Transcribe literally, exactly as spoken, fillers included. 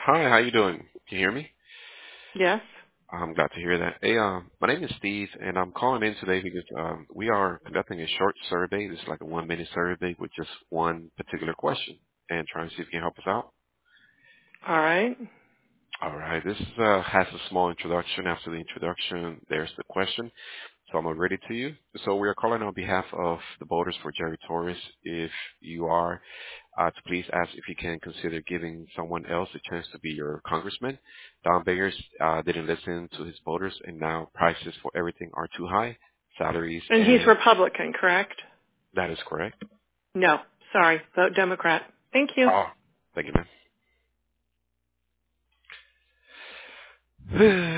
Hi, how you doing? Can you hear me? Yes. I'm glad to hear that. Hey, um, my name is Steve, and I'm calling in today because um, we are conducting a short survey. This is like a one-minute survey with just one particular question, and trying to see if you can help us out. All right. All right, this uh, has a small introduction. After the introduction, there's the question. So I'm gonna read it to you. So we are calling on behalf of the voters for Jerry Torres. If you are uh, to please ask if you can consider giving someone else a chance to be your congressman. Don Beggars uh, didn't listen to his voters, and now prices for everything are too high. Salaries, And he's and Republican, correct? that is correct. No. Sorry. Vote Democrat. Thank you. Oh, thank you, man.